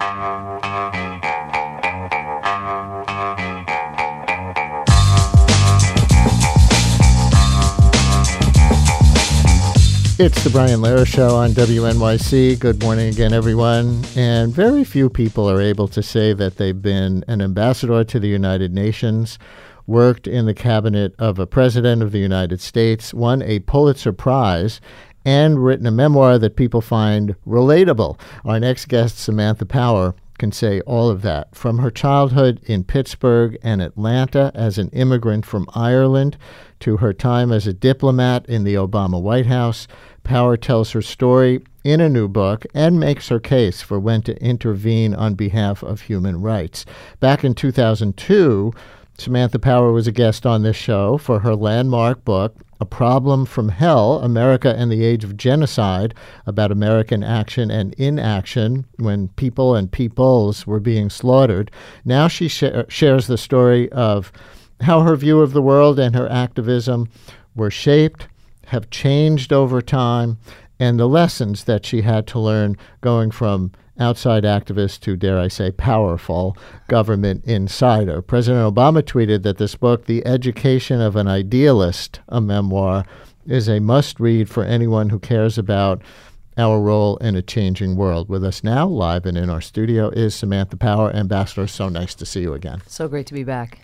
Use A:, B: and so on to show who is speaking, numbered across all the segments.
A: It's the Brian Lehrer Show on WNYC. Good morning again, everyone. And very few people are able to say that they've been an ambassador to the United Nations, worked in the cabinet of a president of the United States, won a Pulitzer Prize, and written a memoir that people find relatable. Our next guest, Samantha Power, can say all of that. From her childhood in Pittsburgh and Atlanta as an immigrant from Ireland to her time as a diplomat in the Obama White House, Power tells her story in a new book and makes her case for when to intervene on behalf of human rights. Back in 2002, Samantha Power was a guest on this show for her landmark book, A Problem from Hell, America and the Age of Genocide, about American action and inaction when people and peoples were being slaughtered. Now she shares the story of how her view of the world and her activism were shaped, have changed over time, and the lessons that she had to learn going from outside activist to, dare I say, powerful government insider. President Obama tweeted that this book, The Education of an Idealist, a memoir, is a must-read for anyone who cares about our role in a changing world. With us now, live and in our studio, is Samantha Power. Ambassador, so nice to see you again.
B: So great to be back.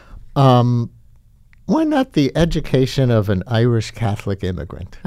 A: Why not the education of an Irish Catholic immigrant?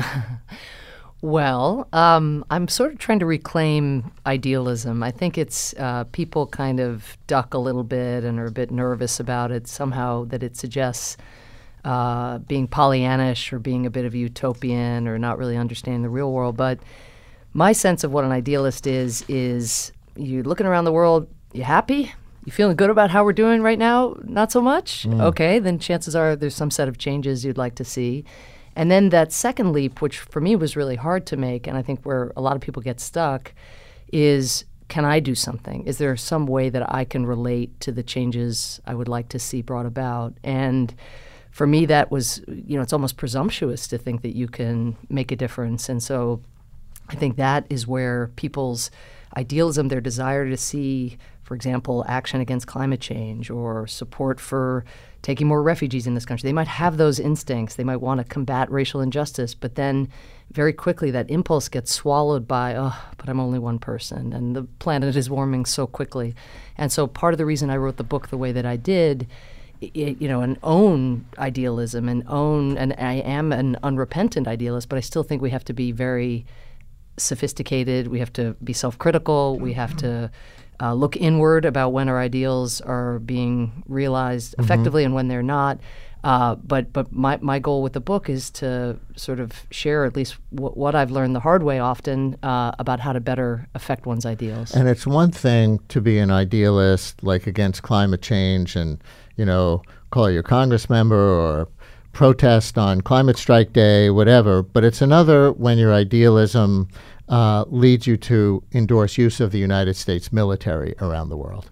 B: Well, I'm sort of trying to reclaim idealism. I think it's people kind of duck a little bit and are a bit nervous about it somehow, that it suggests being Pollyannish or being a bit of a utopian or not really understanding the real world. But my sense of what an idealist is you looking around the world, you happy? You feeling good about how we're doing right now? Not so much? Okay, then chances are there's some set of changes you'd like to see. And then that second leap, which for me was really hard to make, and I think where a lot of people get stuck, is can I do something? Is there some way that I can relate to the changes I would like to see brought about? And for me, that was, it's almost presumptuous to think that you can make a difference. And so I think that is where people's idealism, their desire to see, for example, action against climate change or support for taking more refugees in this country. They might have those instincts. They might want to combat racial injustice, but then very quickly that impulse gets swallowed by, but I'm only one person, and the planet is warming so quickly. And so part of the reason I wrote the book the way that I did, and own idealism and I am an unrepentant idealist, but I still think we have to be very sophisticated. We have to be self-critical. We have to look inward about when our ideals are being realized effectively and when they're not. But my goal with the book is to sort of share at least what I've learned the hard way often about how to better affect one's ideals.
A: And it's one thing to be an idealist, like against climate change and, call your congress member or protest on Climate Strike Day, whatever. But it's another when your idealism leads you to endorse use of the United States military around the world.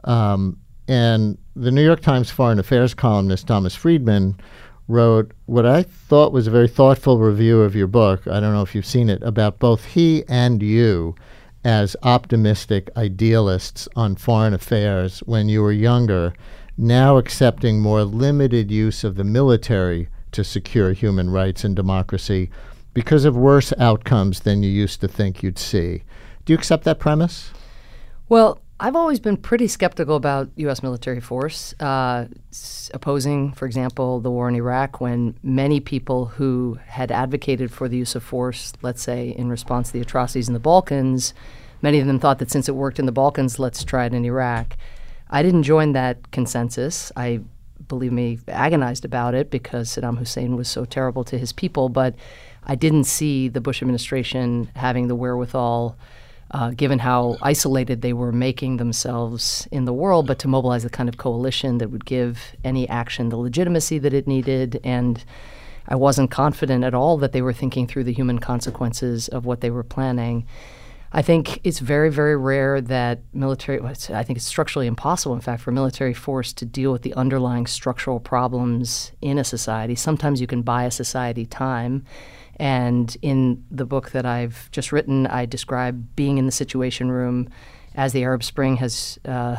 A: And the New York Times foreign affairs columnist Thomas Friedman wrote what I thought was a very thoughtful review of your book. I don't know if you've seen it, about both he and you as optimistic idealists on foreign affairs when you were younger, now accepting more limited use of the military to secure human rights and democracy because of worse outcomes than you used to think you'd see. Do you accept that premise?
B: Well, I've always been pretty skeptical about U.S. military force, opposing, for example, the war in Iraq, when many people who had advocated for the use of force, let's say in response to the atrocities in the Balkans, many of them thought that since it worked in the Balkans, let's try it in Iraq. I didn't join that consensus. I, believe me, agonized about it because Saddam Hussein was so terrible to his people, but I didn't see the Bush administration having the wherewithal, given how isolated they were making themselves in the world, but to mobilize the kind of coalition that would give any action the legitimacy that it needed. And I wasn't confident at all that they were thinking through the human consequences of what they were planning. I think it's very, very rare that I think it's structurally impossible, in fact, for military force to deal with the underlying structural problems in a society. Sometimes you can buy a society time. And in the book that I've just written, I describe being in the Situation Room as the Arab Spring has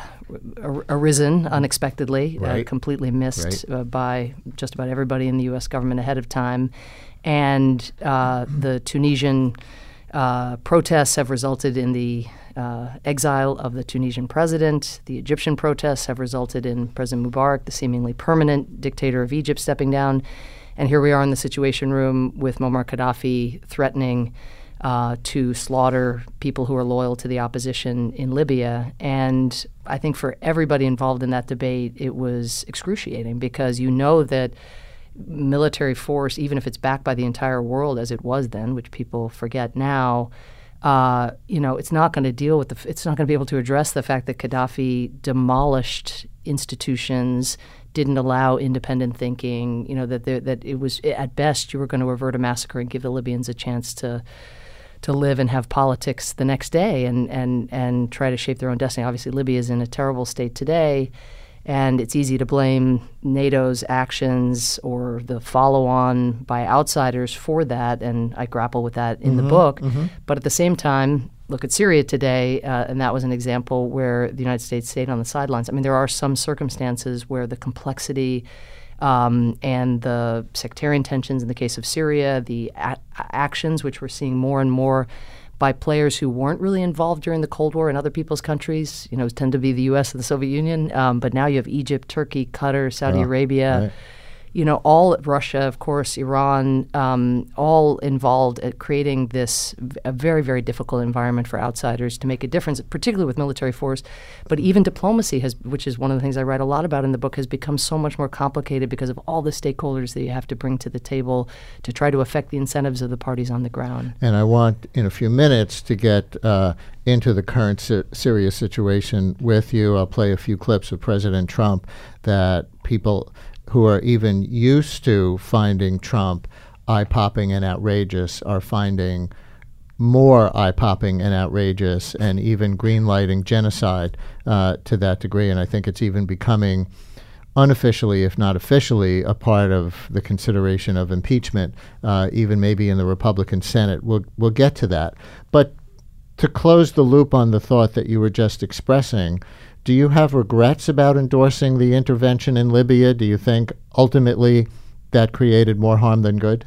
B: arisen unexpectedly, completely missed by just about everybody in the U.S. government ahead of time. And the Tunisian protests have resulted in the exile of the Tunisian president. The Egyptian protests have resulted in President Mubarak, the seemingly permanent dictator of Egypt, stepping down. And here we are in the Situation Room with Muammar Gaddafi threatening to slaughter people who are loyal to the opposition in Libya. And I think for everybody involved in that debate, it was excruciating because you know that military force, even if it's backed by the entire world as it was then, which people forget now, it's not going to deal with it's not going to be able to address the fact that Gaddafi demolished institutions, didn't allow independent thinking, that it was, at best, you were going to avert a massacre and give the Libyans a chance to live and have politics the next day and try to shape their own destiny. Obviously, Libya is in a terrible state today, and it's easy to blame NATO's actions or the follow-on by outsiders for that, and I grapple with that in the book. But at the same time, look at Syria today, and that was an example where the United States stayed on the sidelines. I mean, there are some circumstances where the complexity and the sectarian tensions in the case of Syria, the actions which we're seeing more and more by players who weren't really involved during the Cold War in other people's countries, tend to be the U.S. and the Soviet Union. But now you have Egypt, Turkey, Qatar, Saudi Arabia,
A: right.
B: All Russia, of course, Iran, all involved at creating a very, very difficult environment for outsiders to make a difference, particularly with military force. But even diplomacy which is one of the things I write a lot about in the book, has become so much more complicated because of all the stakeholders that you have to bring to the table to try to affect the incentives of the parties on the ground.
A: And I want, in a few minutes, to get into the current Syria situation with you. I'll play a few clips of President Trump that people who are even used to finding Trump eye-popping and outrageous are finding more eye-popping and outrageous, and even green-lighting genocide to that degree. And I think it's even becoming unofficially, if not officially, a part of the consideration of impeachment, even maybe in the Republican Senate. We'll get to that. But to close the loop on the thought that you were just expressing, do you have regrets about endorsing the intervention in Libya? Do you think ultimately that created more harm than good?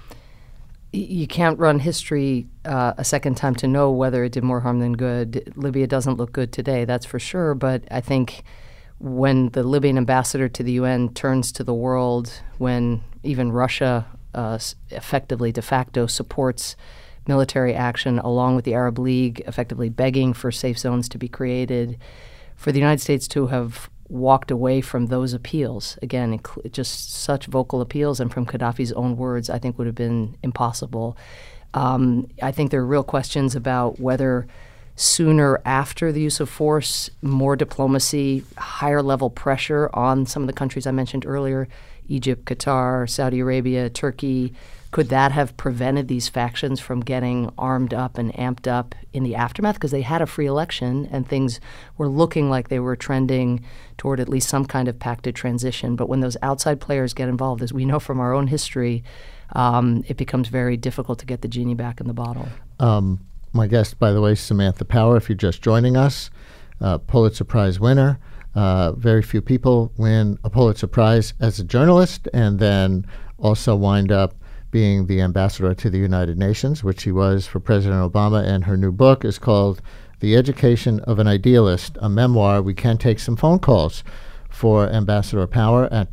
B: You can't run history a second time to know whether it did more harm than good. Libya doesn't look good today, that's for sure. But I think when the Libyan ambassador to the UN turns to the world, when even Russia effectively de facto supports military action along with the Arab League, effectively begging for safe zones to be created, for the United States to have walked away from those appeals, again, just such vocal appeals, and from Gaddafi's own words, I think would have been impossible. I think there are real questions about whether sooner after the use of force, more diplomacy, higher level pressure on some of the countries I mentioned earlier, Egypt, Qatar, Saudi Arabia, Turkey, could that have prevented these factions from getting armed up and amped up in the aftermath? Because they had a free election and things were looking like they were trending toward at least some kind of pacted transition. But when those outside players get involved, as we know from our own history, it becomes very difficult to get the genie back in the bottle.
A: My guest, by the way, Samantha Power, if you're just joining us, Pulitzer Prize winner. Very few people win a Pulitzer Prize as a journalist and then also wind up being the ambassador to the United Nations, which she was for President Obama, and her new book is called The Education of an Idealist, a memoir. We can take some phone calls for Ambassador Power at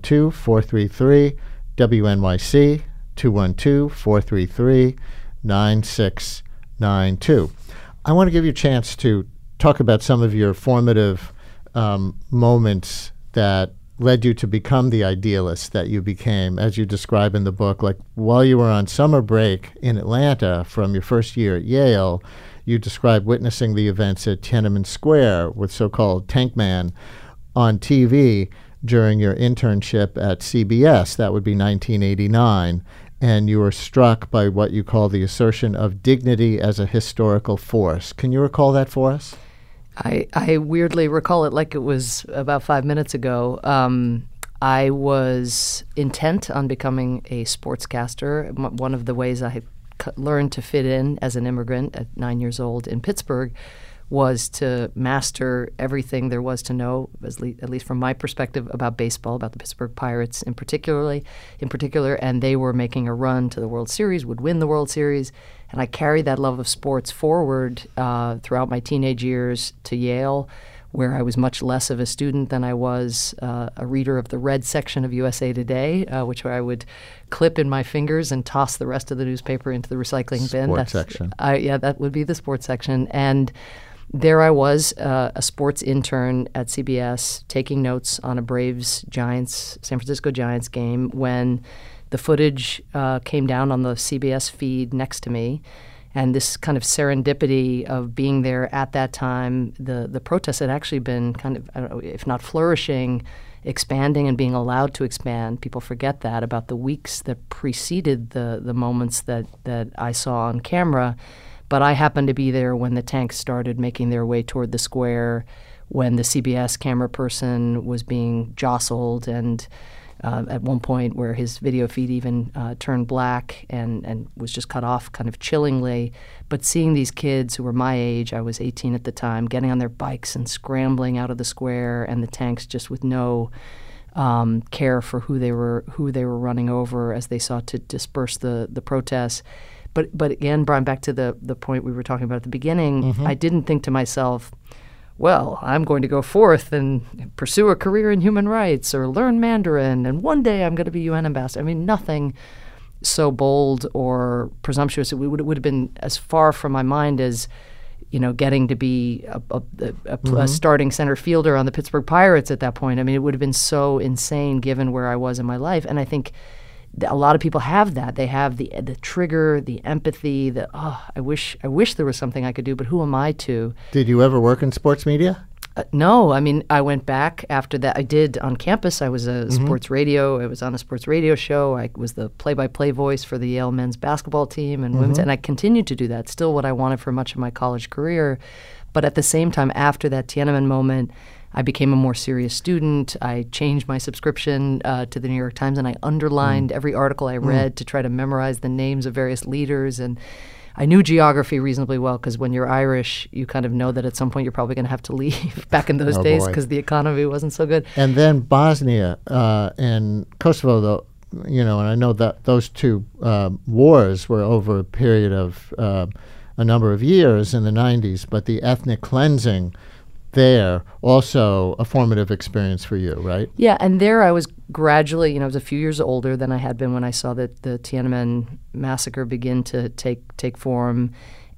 A: 212-433-WNYC, 212-433-9692. I want to give you a chance to talk about some of your formative moments that led you to become the idealist that you became, as you describe in the book. Like while you were on summer break in Atlanta from your first year at Yale, you describe witnessing the events at Tiananmen Square with so-called Tank Man on TV during your internship at CBS. That would be 1989. And you were struck by what you call the assertion of dignity as a historical force. Can you recall that for us?
B: I weirdly recall it like it was about 5 minutes ago. I was intent on becoming a sportscaster. One of the ways I had learned to fit in as an immigrant at 9 years old in Pittsburgh was to master everything there was to know, at least from my perspective, about baseball, about the Pittsburgh Pirates in particular. And they were making a run to the World Series, would win the World Series. And I carried that love of sports forward throughout my teenage years to Yale, where I was much less of a student than I was a reader of the red section of USA Today, which I would clip in my fingers and toss the rest of the newspaper into the recycling bin.
A: Sports section.
B: Yeah, that would be the sports section. And there I was, a sports intern at CBS, taking notes on a San Francisco Giants game when the footage came down on the CBS feed next to me. And this kind of serendipity of being there at that time, the protests had actually been kind of, I don't know, if not flourishing, expanding and being allowed to expand. People forget that about the weeks that preceded the moments that I saw on camera. But I happened to be there when the tanks started making their way toward the square, when the CBS camera person was being jostled, and at one point where his video feed even turned black and was just cut off kind of chillingly. But seeing these kids who were my age, I was 18 at the time, getting on their bikes and scrambling out of the square, and the tanks just with no care for who they were running over as they sought to disperse the protests. But again, Brian, back to the point we were talking about at the beginning, I didn't think to myself, well, I'm going to go forth and pursue a career in human rights or learn Mandarin, and one day I'm going to be UN ambassador. I mean, nothing so bold or presumptuous. It would have been as far from my mind as, getting to be a starting center fielder on the Pittsburgh Pirates at that point. I mean, it would have been so insane given where I was in my life. And I think a lot of people have that. They have the trigger, the empathy, I wish there was something I could do, but who am I to?
A: Did you ever work in sports media?
B: No. I mean, I went back after that. I did on campus. I was a sports radio. I was on a sports radio show. I was the play-by-play voice for the Yale men's basketball team and women's, and I continued to do that. Still what I wanted for much of my college career. But at the same time, after that Tiananmen moment, I became a more serious student. I changed my subscription to the New York Times, and I underlined every article I read to try to memorize the names of various leaders. And I knew geography reasonably well because when you're Irish, you kind of know that at some point you're probably going to have to leave back in those days because the economy wasn't so good.
A: And then Bosnia and Kosovo, though, and I know that those two wars were over a period of a number of years in the 90s, but the ethnic cleansing there also a formative experience for you, right?
B: Yeah, and there I was gradually, I was a few years older than I had been when I saw the Tiananmen massacre begin to take form.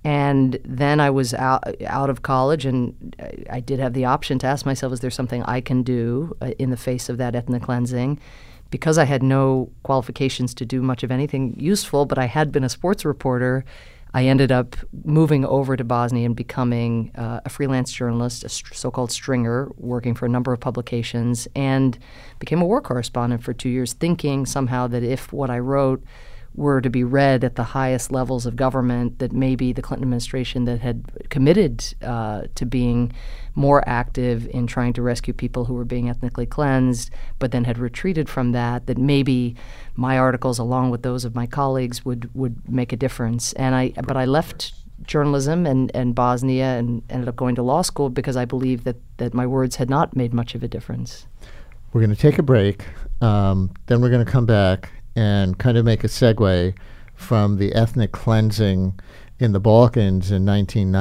B: And then I was out of college, and I did have the option to ask myself, is there something I can do in the face of that ethnic cleansing? Because I had no qualifications to do much of anything useful, but I had been a sports reporter, I ended up moving over to Bosnia and becoming a freelance journalist, a so-called stringer, working for a number of publications, and became a war correspondent for 2 years, thinking somehow that if what I wrote were to be read at the highest levels of government, that maybe the Clinton administration that had committed to being more active in trying to rescue people who were being ethnically cleansed, but then had retreated from that maybe my articles, along with those of my colleagues, would make a difference. But I left journalism and Bosnia and ended up going to law school because I believed that my words had not made much of a difference.
A: We're going to take a break. Then we're going to come back and kind of make a segue from the ethnic cleansing in the Balkans in the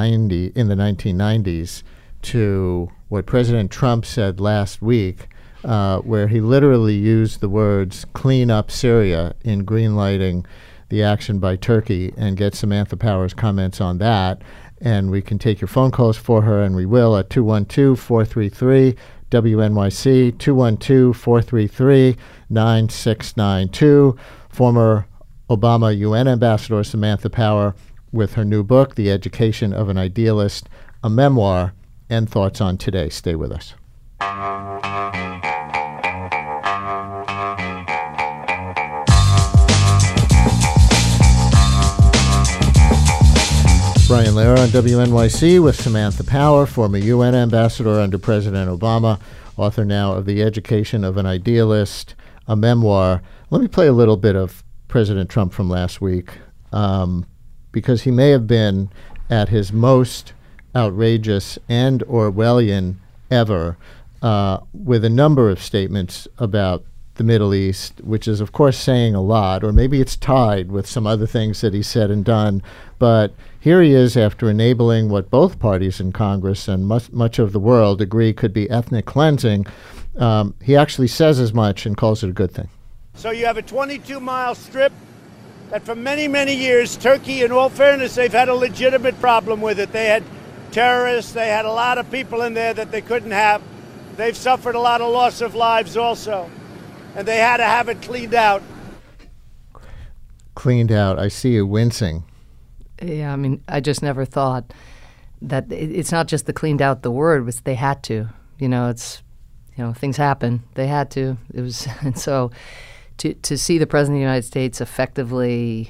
A: 1990s to what President Trump said last week, where he literally used the words "clean up Syria" in greenlighting the action by Turkey, and get Samantha Power's comments on that. And we can take your phone calls for her, and we will at 212-433-WNYC, 212-433-9692. Former Obama UN Ambassador Samantha Power with her new book, The Education of an Idealist, a memoir, and thoughts on today. Stay with us. Brian Lehrer on WNYC with Samantha Power, former UN ambassador under President Obama, author now of The Education of an Idealist, a memoir. Let me play a little bit of President Trump from last week, because he may have been at his most outrageous and Orwellian ever, with a number of statements about the Middle East, which is, of course, saying a lot, or maybe it's tied with some other things that he said and done. But here he is after enabling what both parties in Congress and much of the world agree could be ethnic cleansing. He actually says as much and calls it a good thing.
C: So you have a 22-mile strip that for many, many years, Turkey, in all fairness, they've had a legitimate problem with it. They had terrorists, they had a lot of people in there that they couldn't have. They've suffered a lot of loss of lives also. And they had to have it cleaned out.
A: Cleaned out. I see you wincing.
B: Yeah, I mean, I just never thought that it's not just the cleaned out the word, but they had to. Things happen. They had to. It was, and so to see the President of the United States effectively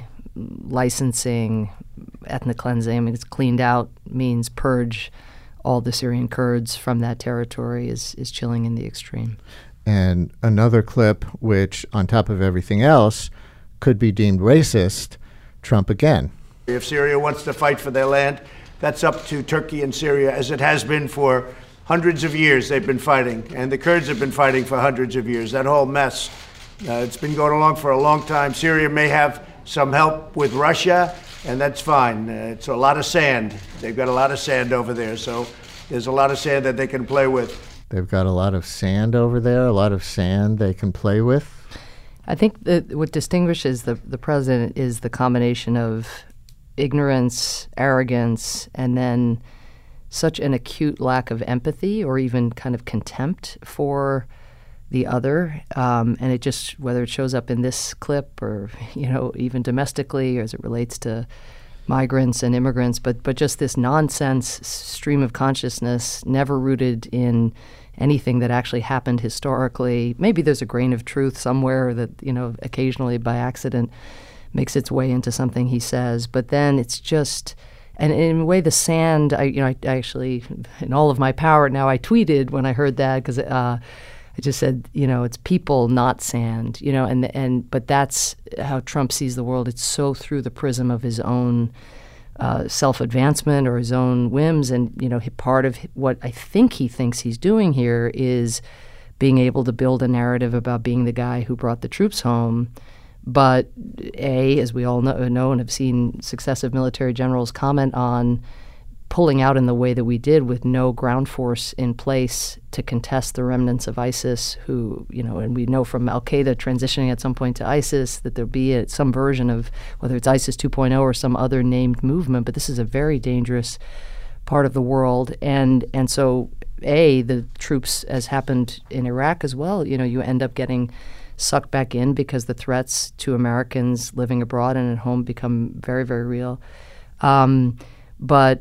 B: licensing ethnic cleansing, I mean, it's cleaned out means purge all the Syrian Kurds from that territory is chilling in the extreme.
A: And another clip, which, on top of everything else, could be deemed racist, Trump again.
C: If Syria wants to fight for their land, that's up to Turkey and Syria, as it has been for hundreds of years they've been fighting. And the Kurds have been fighting for hundreds of years. That whole mess, it's been going along for a long time. Syria may have some help with Russia, and that's fine. It's a lot of sand. They've got a lot of sand over there, so there's a lot of sand that they can play with.
A: They've got a lot of sand over there, a lot of sand they can play with.
B: I think that what distinguishes the president is the combination of ignorance, arrogance, and then such an acute lack of empathy or even kind of contempt for the other. And it just, whether it shows up in this clip or, even domestically or as it relates to migrants and immigrants, but just this nonsense stream of consciousness, never rooted in anything that actually happened historically. Maybe there's a grain of truth somewhere that, occasionally by accident makes its way into something he says. But then it's just, and in a way, the sand, I actually, in all of my power now, I tweeted when I heard that, because I just said, it's people, not sand, but that's how Trump sees the world. It's so through the prism of his own self-advancement or his own whims. And, part of what I think he thinks he's doing here is being able to build a narrative about being the guy who brought the troops home. But as we all know and have seen successive military generals comment on, pulling out in the way that we did with no ground force in place to contest the remnants of ISIS who, and we know from al-Qaeda transitioning at some point to ISIS that there'll be some version of, whether it's ISIS 2.0 or some other named movement, but this is a very dangerous part of the world. And so, the troops, as happened in Iraq as well, you end up getting sucked back in because the threats to Americans living abroad and at home become very, very real. But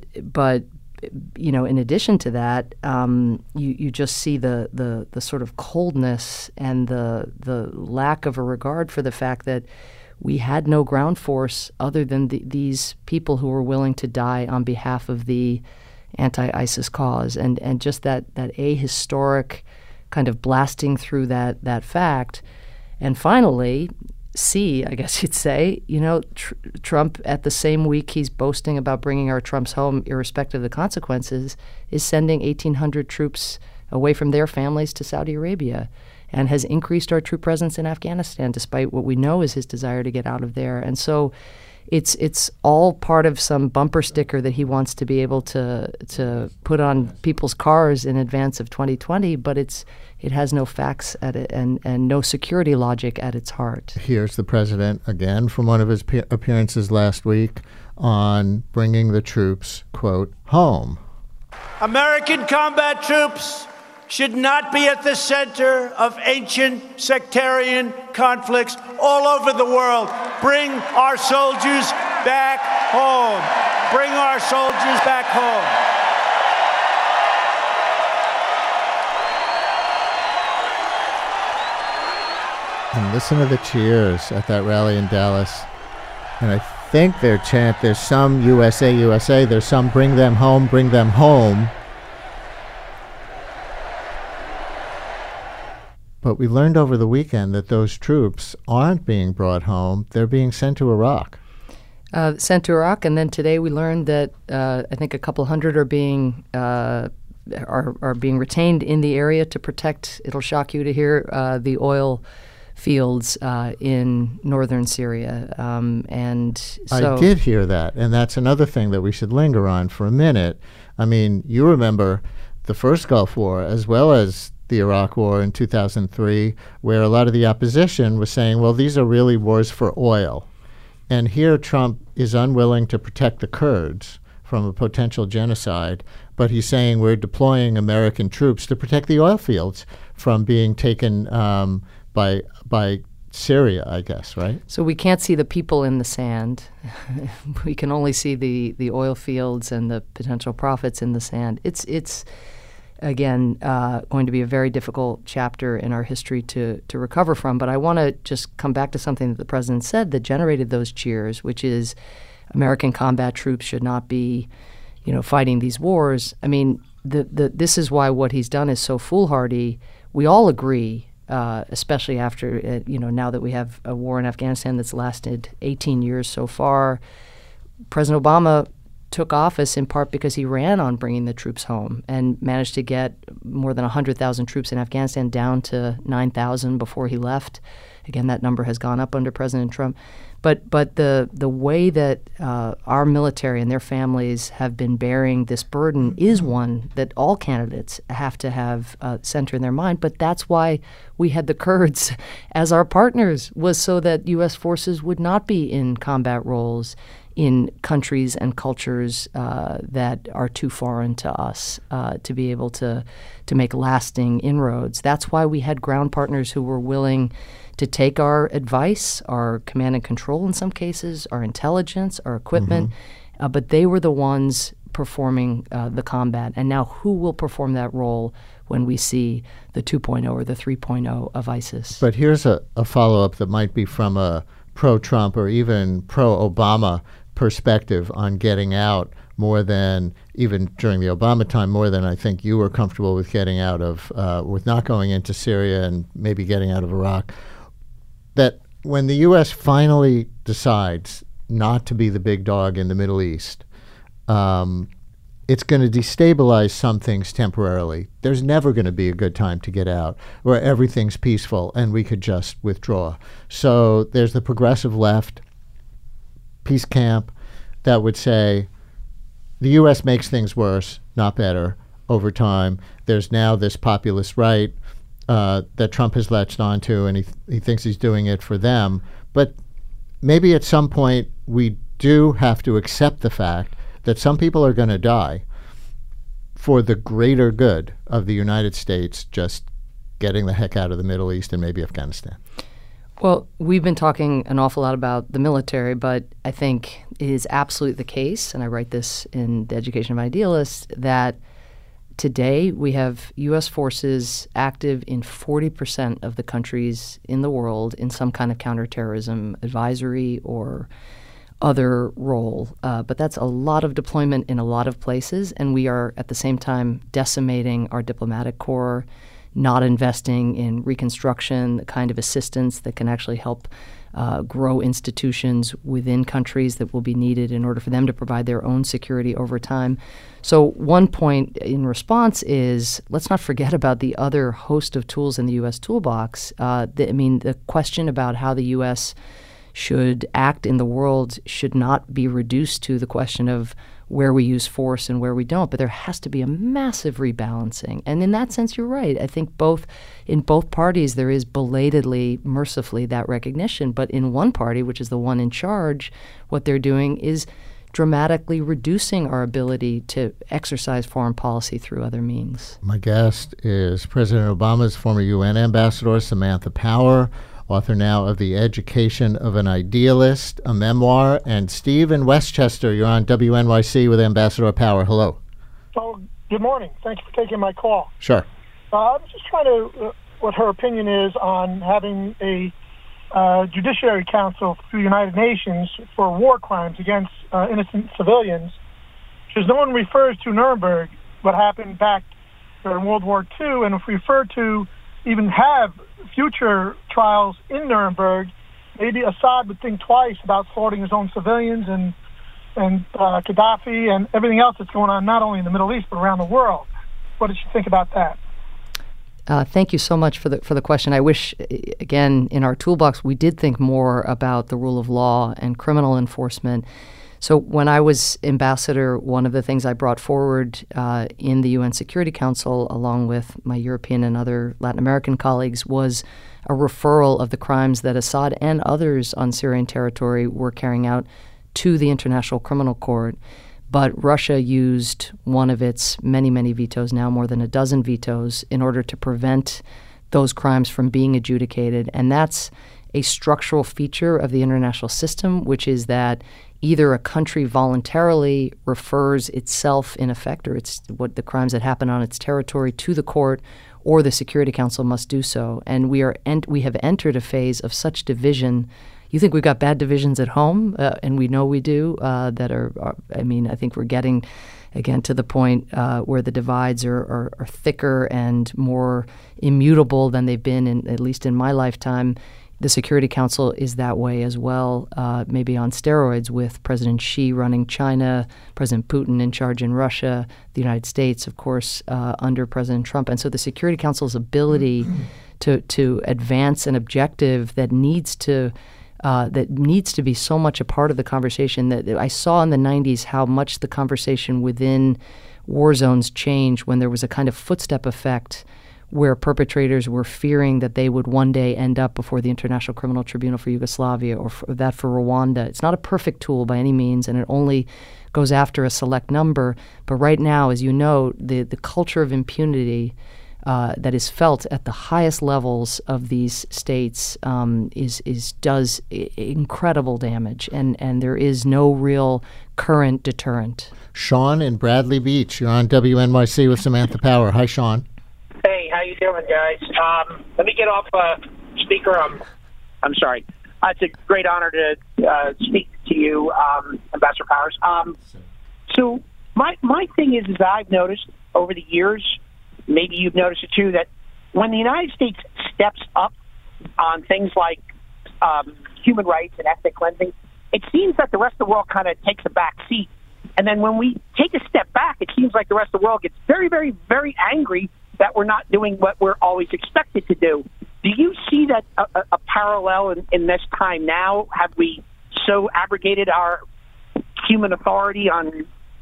B: in addition to that, you just see the sort of coldness and the lack of a regard for the fact that we had no ground force other than these people who were willing to die on behalf of the anti-ISIS cause, and just that ahistoric kind of blasting through that fact. And finally, I guess you'd say, Trump, at the same week he's boasting about bringing our troops home, irrespective of the consequences, is sending 1,800 troops away from their families to Saudi Arabia and has increased our troop presence in Afghanistan, despite what we know is his desire to get out of there. And so it's all part of some bumper sticker that he wants to be able to put on people's cars in advance of 2020, but it has no facts at it and no security logic at its heart.
A: Here's the president again from one of his appearances last week on bringing the troops, quote, home.
C: American combat troops should not be at the center of ancient sectarian conflicts all over the world. Bring our soldiers back home. Bring our soldiers back home.
A: And listen to the cheers at that rally in Dallas. And I think their chant, there's some USA, USA, there's some bring them home, bring them home. But we learned over the weekend that those troops aren't being brought home. They're being sent to Iraq.
B: Sent to Iraq, and then today we learned that I think a couple hundred are being retained in the area to protect. It'll shock you to hear the oil fields in northern Syria, and so
A: I did hear that, and that's another thing that we should linger on for a minute. I mean, you remember the first Gulf War as well as the Iraq War in 2003, where a lot of the opposition was saying, well, these are really wars for oil. And here Trump is unwilling to protect the Kurds from a potential genocide, but he's saying we're deploying American troops to protect the oil fields from being taken by Syria, I guess, right?
B: So we can't see the people in the sand. We can only see the oil fields and the potential profits in the sand. It's again, going to be a very difficult chapter in our history to recover from. But I want to just come back to something that the president said that generated those cheers, which is American combat troops should not be, fighting these wars. I mean, this is why what he's done is so foolhardy. We all agree, especially after, now that we have a war in Afghanistan that's lasted 18 years so far. President Obama took office in part because he ran on bringing the troops home and managed to get more than 100,000 troops in Afghanistan down to 9,000 before he left. Again, that number has gone up under President Trump. But the way that our military and their families have been bearing this burden is one that all candidates have to have center in their mind. But that's why we had the Kurds as our partners, was so that U.S. forces would not be in combat roles in countries and cultures that are too foreign to us to be able to make lasting inroads. That's why we had ground partners who were willing to take our advice, our command and control in some cases, our intelligence, our equipment, but they were the ones performing the combat. And now who will perform that role when we see the 2.0 or the 3.0 of ISIS?
A: But here's a follow-up that might be from a pro-Trump or even pro-Obama perspective on getting out more than, even during the Obama time, more than I think you were comfortable with getting out of, with not going into Syria and maybe getting out of Iraq. That when the U.S. finally decides not to be the big dog in the Middle East, it's going to destabilize some things temporarily. There's never going to be a good time to get out where everything's peaceful and we could just withdraw. So there's the progressive left peace camp that would say the U.S. makes things worse, not better, over time. There's now this populist right that Trump has latched onto, and he thinks he's doing it for them. But maybe at some point we do have to accept the fact that some people are going to die for the greater good of the United States just getting the heck out of the Middle East and maybe Afghanistan.
B: Well, we've been talking an awful lot about the military, but I think it is absolutely the case, and I write this in The Education of Idealists, that today we have U.S. forces active in 40% of the countries in the world in some kind of counterterrorism advisory or other role. But that's a lot of deployment in a lot of places, and we are at the same time decimating our diplomatic corps, not investing in reconstruction, the kind of assistance that can actually help grow institutions within countries that will be needed in order for them to provide their own security over time. So one point in response is, let's not forget about the other host of tools in the U.S. toolbox. The question about how the U.S. should act in the world should not be reduced to the question of where we use force and where we don't, but there has to be a massive rebalancing. And in that sense, you're right. I think in both parties there is belatedly, mercifully, that recognition. But in one party, which is the one in charge, what they're doing is dramatically reducing our ability to exercise foreign policy through other means. My guest is President Obama's former UN ambassador, Samantha Power, author now of The Education of an Idealist, a memoir. And Steve in Westchester, you're on WNYC with Ambassador Power. Hello.
D: Oh, good morning. Thank you for taking my call.
A: Sure.
D: I'm just trying to, what her opinion is on having a judiciary council through the United Nations for war crimes against innocent civilians. Because no one refers to Nuremberg, what happened back during World War II, and if we refer to even have future trials in Nuremberg, maybe Assad would think twice about slaughtering his own civilians and Gaddafi and everything else that's going on, not only in the Middle East, but around the world. What did you think about that?
B: Thank you so much for the question. I wish, again, in our toolbox, we did think more about the rule of law and criminal enforcement. So when I was ambassador, one of the things I brought forward in the UN Security Council, along with my European and other Latin American colleagues, was a referral of the crimes that Assad and others on Syrian territory were carrying out to the International Criminal Court. But Russia used one of its many, many vetoes, now more than a dozen vetoes, in order to prevent those crimes from being adjudicated. And that's a structural feature of the international system, which is that either a country voluntarily refers itself, in effect, or it's what the crimes that happen on its territory, to the court, or the Security Council must do so. And we have entered a phase of such division. You think we've got bad divisions at home, and we know we do, I think we're getting, again, to the point where the divides are thicker and more immutable than they've been, at least in my lifetime. The Security Council is that way as well, maybe on steroids, with President Xi running China, President Putin in charge in Russia, the United States, of course, under President Trump. And so the Security Council's ability to advance an objective that needs to be so much a part of the conversation. That I saw in the 90s how much the conversation within war zones changed when there was a kind of footstep effect where perpetrators were fearing that they would one day end up before the International Criminal Tribunal for Yugoslavia or for Rwanda. It's not a perfect tool by any means, and it only goes after a select number. But right now, as you know, the culture of impunity that is felt at the highest levels of these states does incredible damage, and there is no real current deterrent.
A: Sean in Bradley Beach, you're on WNYC with Samantha Power. Hi, Sean.
E: Hey, how you doing, guys? Let me get off speaker. I'm sorry. It's a great honor to speak to you, Ambassador Powers. So my thing is I've noticed over the years, maybe you've noticed it too, that when the United States steps up on things like human rights and ethnic cleansing, it seems that the rest of the world kind of takes a back seat. And then when we take a step back, it seems like the rest of the world gets very, very, very angry that we're not doing what we're always expected to do. Do you see that a parallel in this time now? Have we so abrogated our human authority on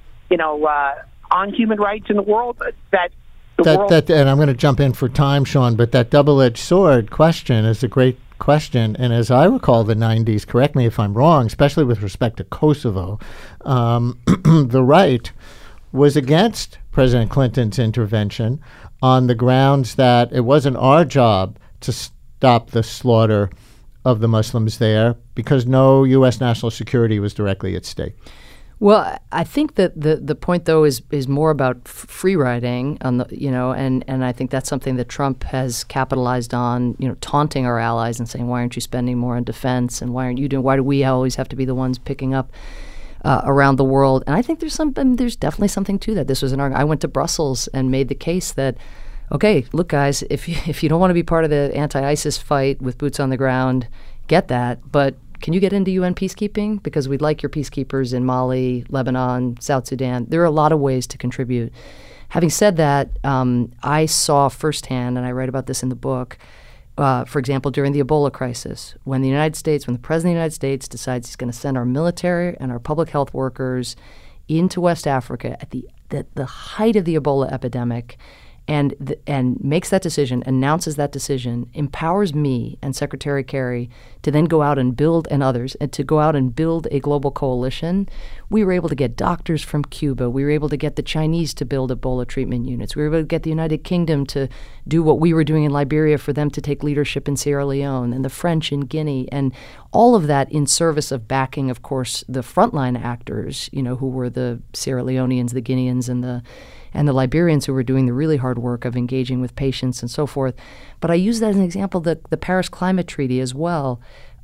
E: human rights in the world that and
A: I'm going to jump in for time, Sean, but that double-edged sword question is a great question. And as I recall the 90s, correct me if I'm wrong, especially with respect to Kosovo, the right was against President Clinton's intervention on the grounds that it wasn't our job to stop the slaughter of the Muslims there because no U.S. national security was directly at stake.
B: Well, I think that the point, though, is more about free riding on and I think that's something that Trump has capitalized on, taunting our allies and saying, why aren't you spending more on defense, and why do we always have to be the ones picking up around the world? And I think there's definitely something to that. This was I went to Brussels and made the case that, okay, look, guys, if you don't want to be part of the anti-ISIS fight with boots on the ground, get that, but can you get into UN peacekeeping? Because we'd like your peacekeepers in Mali, Lebanon, South Sudan. There are a lot of ways to contribute. Having said that, I saw firsthand, and I write about this in the book, for example, during the Ebola crisis, when the President of the United States decides he's going to send our military and our public health workers into West Africa at the height of the Ebola epidemic, and makes that decision, announces that decision, empowers me and Secretary Kerry to then go out and build, and others, and to go out and build a global coalition. We were able to get doctors from Cuba. We were able to get the Chinese to build Ebola treatment units. We were able to get the United Kingdom to do what we were doing in Liberia for them to take leadership in Sierra Leone, and the French in Guinea, and all of that in service of backing, of course, the frontline actors, who were the Sierra Leoneans, the Guineans, and the Liberians, who were doing the really hard work of engaging with patients and so forth. But I use that as an example, the Paris Climate Treaty as well.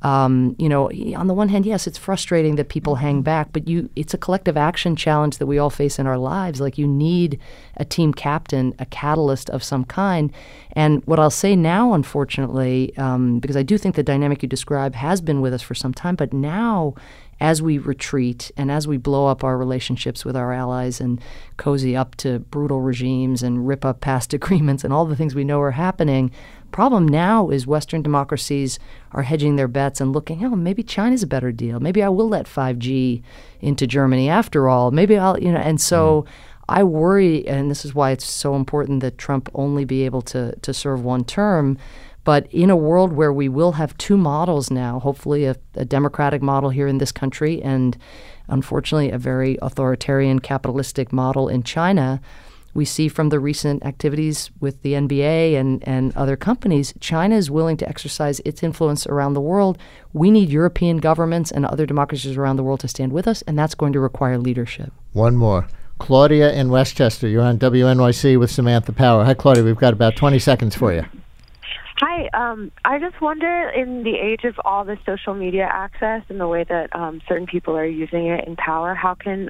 B: On the one hand, yes, it's frustrating that people hang back, but it's a collective action challenge that we all face in our lives. Like, you need a team captain, a catalyst of some kind. And what I'll say now, unfortunately, because I do think the dynamic you describe has been with us for some time, but now, as we retreat and as we blow up our relationships with our allies and cozy up to brutal regimes and rip up past agreements and all the things we know are happening, problem now is Western democracies are hedging their bets and looking, maybe China's a better deal. Maybe I will let 5G into Germany after all. Maybe and so I worry, and this is why it's so important that Trump only be able to serve one term. But in a world where we will have two models now, hopefully a democratic model here in this country and unfortunately a very authoritarian capitalistic model in China, we see from the recent activities with the NBA and other companies, China is willing to exercise its influence around the world. We need European governments and other democracies around the world to stand with us, and that's going to require leadership.
A: One more. Claudia in Westchester, you're on WNYC with Samantha Power. Hi, Claudia. We've got about 20 seconds for you.
F: Hi. I just wonder, in the age of all the social media access and the way that certain people are using it in power, how can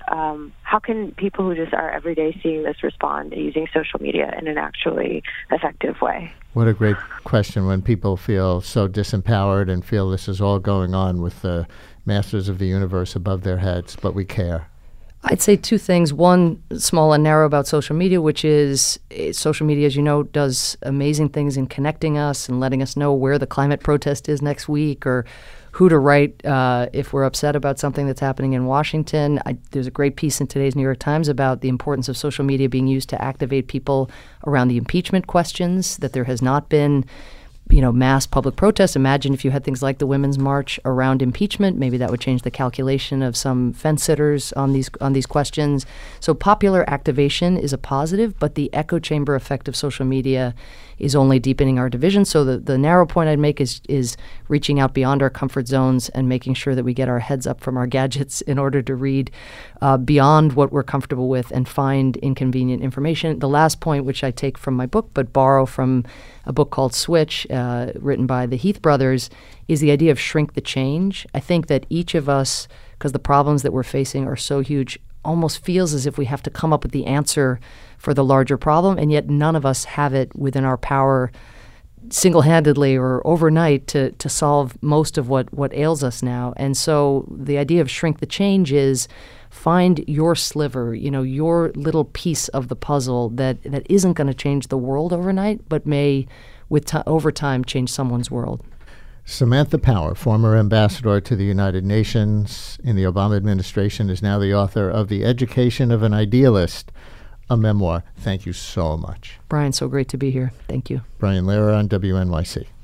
F: people who just are every day seeing this respond using social media in an actually effective way?
A: What a great question when people feel so disempowered and feel this is all going on with the masters of the universe above their heads, but we care.
B: I'd say two things. One, small and narrow about social media, which is social media, as you know, does amazing things in connecting us and letting us know where the climate protest is next week or who to write if we're upset about something that's happening in Washington. There's a great piece in today's New York Times about the importance of social media being used to activate people around the impeachment questions, that there has not been mass public protests. Imagine if you had things like the Women's March around impeachment. Maybe that would change the calculation of some fence sitters on these questions. So popular activation is a positive, but the echo chamber effect of social media is only deepening our division. So the narrow point I'd make is reaching out beyond our comfort zones and making sure that we get our heads up from our gadgets in order to read beyond what we're comfortable with and find inconvenient information. The last point, which I take from my book but borrow from a book called Switch, written by the Heath brothers, is the idea of shrink the change. I think that each of us, because the problems that we're facing are so huge, almost feels as if we have to come up with the answer for the larger problem, and yet none of us have it within our power single-handedly or overnight to solve most of what ails us now. And so the idea of shrink the change is find your sliver, your little piece of the puzzle that isn't going to change the world overnight, but may, over time, change someone's world.
A: Samantha Power, former ambassador to the United Nations in the Obama administration, is now the author of The Education of an Idealist, a memoir. Thank you so much.
B: Brian, so great to be here. Thank you.
A: Brian Lehrer on WNYC.